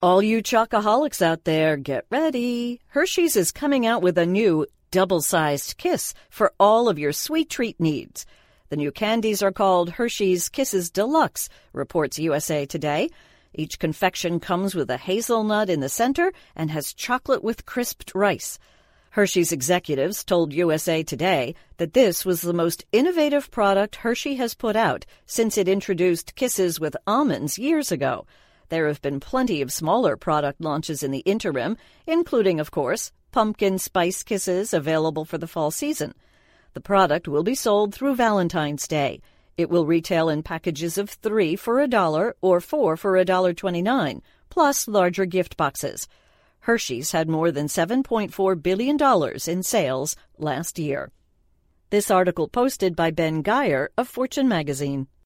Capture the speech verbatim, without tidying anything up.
All you chocoholics out there, get ready. Hershey's is coming out with a new double-sized kiss for all of your sweet treat needs. The new candies are called Hershey's Kisses Deluxe, reports U S A Today. Each confection comes with a hazelnut in the center and has chocolate with crisped rice. Hershey's executives told U S A Today that this was the most innovative product Hershey has put out since it introduced Kisses with almonds years ago. There have been plenty of smaller product launches in the interim, including, of course, pumpkin spice kisses available for the fall season. The product will be sold through Valentine's Day. It will retail in packages of three for a dollar or four for a dollar twenty-nine, plus larger gift boxes. Hershey's had more than seven point four billion dollars in sales last year. This article posted by Ben Geyer of Fortune magazine.